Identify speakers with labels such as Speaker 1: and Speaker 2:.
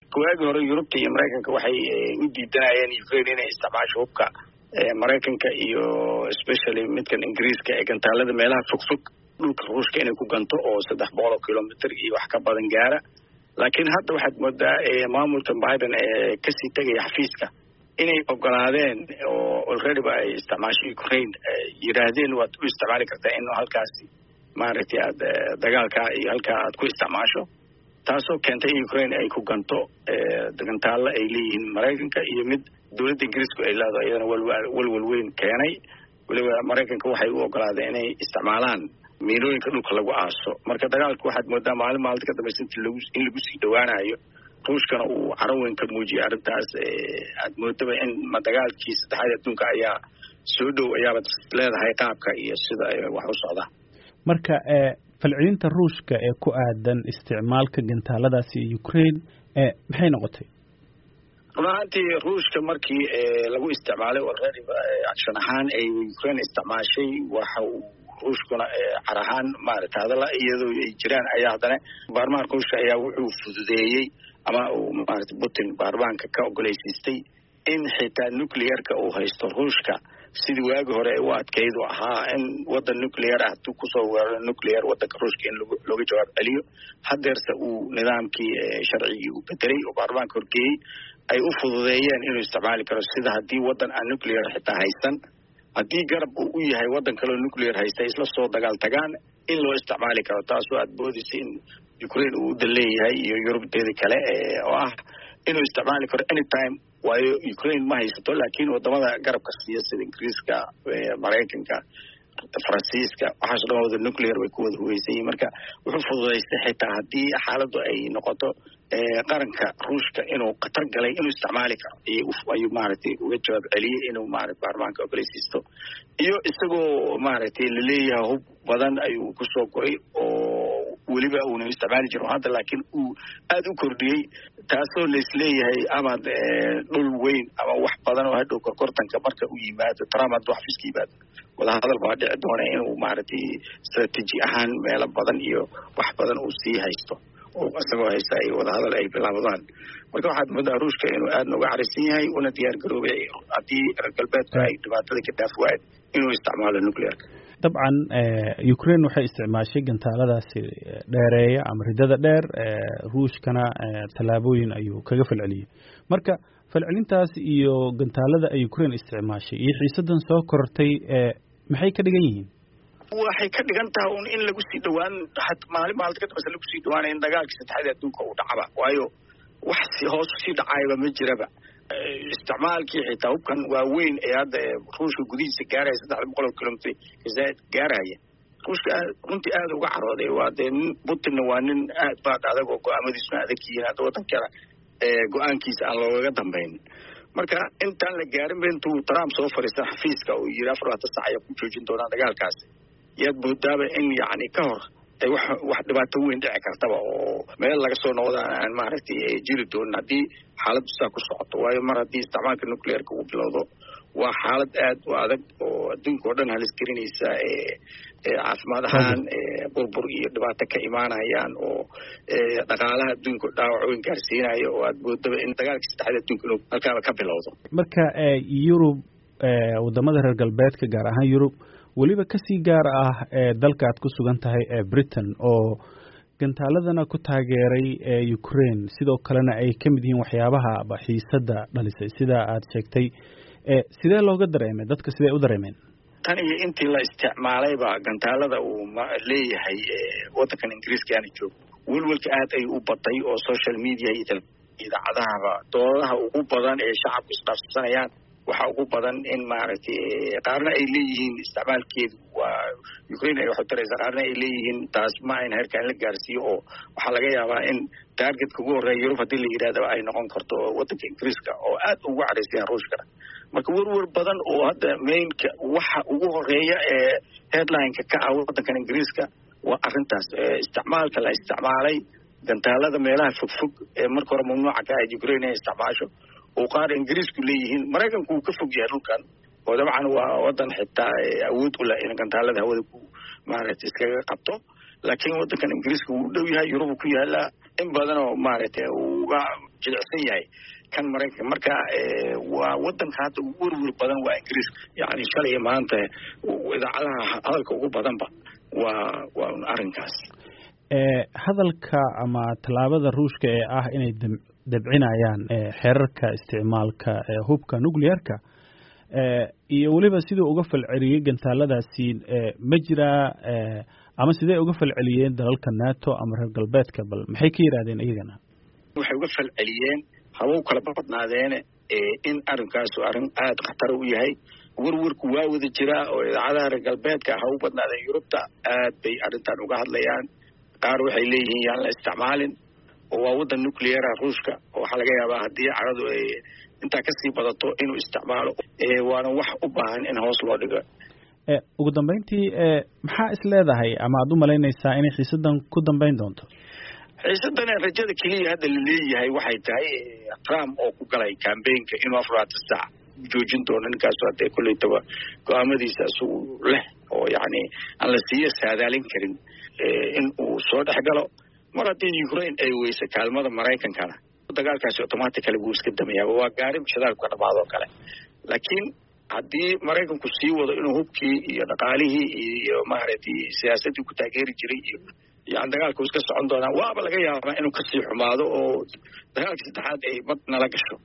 Speaker 1: kuwaagi hore Yurubta iyo Mareykanka waxay u diidanayeen Ukraine inay isticmaasho hubka Mareykanka iyo especially midkan Ingiriiska ee gantaalada meelaha fogfog dhulka Ruushka inay ku ganto oo 300 kilomitir iyo wax ka badan gaara laakiin hadda waxaad moodaa maamulka Biden ka sii tagay xafiiska inay ogolaadeen oo already ba ay isticmaashay Ukraine yiraahdeen waad u isticmaali kartaa in halkaasi maaragtay aad dagaalka iyo halka aad ku isticmaasho taasoo keentay Ukraine ay ku ganto gantaalo ay leeyihiin Mareykanka iyo mid dawladda Ingiriiska ay leedahay iyadana walwal weyn keenay waliba Mareykanka waxay u ogolaadeen inay isticmaalaan miilooyinka dhulka lagu aaso marka dagaalku waxaad moodaa maalinta ka dambaysa in lagu sii dhawaanayo Ruushkana uu caraweyn ka muujiyay arrintaas aad moodaba in dagaalkii saddexaad adduunka ayaa soo dhow ayaaba leedahay qaabka iyo sida ay wax u socdaan
Speaker 2: marka falcelinta Ruushka ee ku aadan isticmaalka gantaaladaasi ee Ukraine maxay noqotay
Speaker 1: runtii Ruushka markii lagu isticmaalay already action ahaan ay Ukraine isticmaashay waxa uu Ruushkuna carahan maaragtay hadalla iyadoo ay jiraan ayaa hadana baarlamaanka Ruushka ayaa wuxuu fududeeyay ama uu maaragtay Putin baarlamaanka ka ogoleysiistay in xitaa nuclear-ka uu haysto Ruushka sidii waagi hore u adkaydu ahaa in wadan nuclear ah ku soo weeraro nuclear wadanka Ruushka in looga jawaab celiyo hadeerse uu nidaamkii sharcigii u bedelay oo baarlamaanka horgeeyay ay u fududeeyeen inuu isticmaali karo sida haddii wadan aan nuclear xitaa haysan haddii garab uu u yahay wadan kale oo nuclear haysta isla soo dagaal tagaan in loo isticmaali karo taasoo aad boodisay in Ukraine uu daleeyahay iyo Yurubteeda kale oo ah inuu isticmaali karo anytime waayo Ukraine ma haysato laakiin wadamada garabka siyaasadda Ingiriiska Mareykanka Faransiiska waxaas dhammaantood nuclear way ku wada huweysan marka wuxuu fududeystay xitaa haddii xaaladdu ay noqoto qaranka Ruushka inuu qatar galay inuu isticmaali karo ayuu maaragtay uga jawaab celiyay inuu maaragtay baarlamaanka ogoleysiisto iyo isagoo maaragtay la leeyahay hub badan ayuu ku soo koray oo weliba uuna isticmaali jiro hadda laakiin uu aad u kordhiyay taasoo la isleeyahay ama dhul weyn ama wax badan oo hadhow kortanka marka uu yimaado Trump hadda wax fiski yimaado wada hadal baa dhici doona inuu maaragtay strategy ahaan meelo badan iyo wax badan uu sii haysto oo asagoo haysta ay wada hadal ay bilaabadaan marka waxaad moodaa Ruushka inuu aad uga carisan yahay una diyaar garoobay haddii reer galbeedka ay dhibaatada ka dhaaf waayeen inuu isticmaalo nuclear-ka
Speaker 2: dabcan Ukraine waxay isticmaashay gantaaladaasi dheereeya ama ridada dheer Ruushkana talaabooyin ayuu kaga falceliyay marka falcelintaas iyo gantaalada ay Ukraine isticmaashay iyo xiisadan soo kortay maxay ka dhigan yihiin
Speaker 1: waxay ka dhigan tahay in lagu sii dhawaan maalinta ka dambaysa lagu sii dhawaanayo in dagaalkii saddexaad adduunka uu dhacaba waayo wax si hoos sii dhacayba ma jiraba isticmaalkii xitaa hubkan waaweyn ee hadda Ruushka gudihiisa gaaraya 300 kilomitir zaid gaaraya Ruushka runtii aad uga carooday waa Putin waa nin aad baad adag oo go'aamadiisu adag yihiin hadda wadanka go'aankiisa aan looga dambeyn marka intaan la gaarin intuu Trump soo fariistay xafiiska oo yiri 4 saac ay ku joojin doonaan dagaalkaasi yaad boodaba in yaani ka hor ay wax dhibaato weyn dhici kartaba oo meel laga soo noqdo aan maaragtay jiri doon hadii xaaladdu saa ku socoto waayo mar haddii isticmaalka nuclear-ka uu bilowdo waa xaalad aad u adag oo adduunka oo dhan halis gelinaysa caafimaad ahaan burbur iyo dhibaato ka imaanayaan oo dhaqaalaha adduunka dhaawac weyn gaarsiinaya oo aad boodaba in dagaalkii saddexaad adduunka inuu halkaaba ka bilowdo
Speaker 2: marka Yurub wadamada reer galbeedka gaar ahaan Yurub waliba kasii gaar ah dalka aad ku sugan tahay Britain oo gantaaladana ku taageeray Ukraine sidoo kalena ay ka mid yihiin waxyaabaha xiisada dhalisay sida aad sheegtay sidee looga dareemay dadka sidee u dareemeen
Speaker 1: tan iyo intii la isticmaalayba gantaalada uu leeyahay wadankan Ingiriiska aan joogo walwalka aad ay u batay oo social media iyo idaacadaha doodaha ugu badan ee shacabku isdhaafsanayaan waxa ugu badan in maaragtay qaarna ay leeyihiin isticmaalkeedu waa Ukraine ay wax taraysa qaarna ay leeyihiin taas ma in heerkan la gaarsiiyo oo waxa laga yaabaa in target ugu horeeya Yurub hadii la yiraahdo ay noqon karto wadanka Ingiriiska oo aad ugu cariisan Ruushka marka warwar badan oo hadda mainka waxa ugu horeeya ee headline-ka ka ah wadanka Ingiriiska waa arrintaas isticmaalka la isticmaalay gantaalada meelaha fogfog ee marka hore mamnuuca ka ah Ukraine ay isticmaasho oo qaar Ingiriisku leeyihiin Mareykanku uu ka fog yahay dhulkan oo dabcan waa wadan xitaa awood u leh in gantaalada hawada ku maaragtay iskaga qabto laakiin wadankan Ingiriisku uu dhow yahay Yurub ku yaala in badan oo maaragtay jilicsan yahay kan Maraykanka marka waa wadanka hadda ugu werwer badan waa Ingiriiska yani shalay maanta idaacadaha hadalka ugu badanba waa arrinkaas
Speaker 2: hadalka ama talaabada Ruushka ee ah inay dabcinayaan xeerarka isticmaalka hubka nuclearka iyo waliba sidoo uga falceliyay gantaaladaasi ma jira ama sidee uga falceliyeen dalalka NATO ama reer galbeedka bal maxay ka yiraahdeen iyagana
Speaker 1: waxay uga falceliyeen hawo kala badnaadeen in arrinkaas arrin aad khatar u yahay warwarku waa wada jira oo idaacadaha reer galbeedka hawo badnaadeen Yurubta aad bay arrintan uga hadlayaan qaar waxay leeyihiin yaan la isticmaalin oo waa wadan nuclear Ruushka oo waxa laga yaabaa hadii caradu ay inta ka sii badato inuu isticmaalo waana wax u baahan in hoos loo dhigo
Speaker 2: ugu dambeyntii maxaa is leedahay ama aad u malaynaysaa inay xiisadan ku dambeyn doonto
Speaker 1: xiisadan rajada kaliya hadda la leeyahay waxay tahay Trump oo ku galay campaign-ka inuu 4 saac joojin doono ninkaas hadda kulleeytaba go'aamadiisa soo leh oo yani aan la siiyo saadaalin karin in uu soo dhaxgalo mar haddii Ukraine ay weysa kaalmada Maraykankana dagaalkaasi automatically wuu iska damayaa waa gaari shidaalka dhamaado kale laakiin haddii Maraykanku sii wado inuu hubkii iyo dhaqaalihii iyo maaragtay siyaasadii ku taageeri jiray iyo dagaalku iska socon doonaa waaba laga yaabaa inuu ka sii xumaado oo dagaalka saddexaad ay mad nala gasho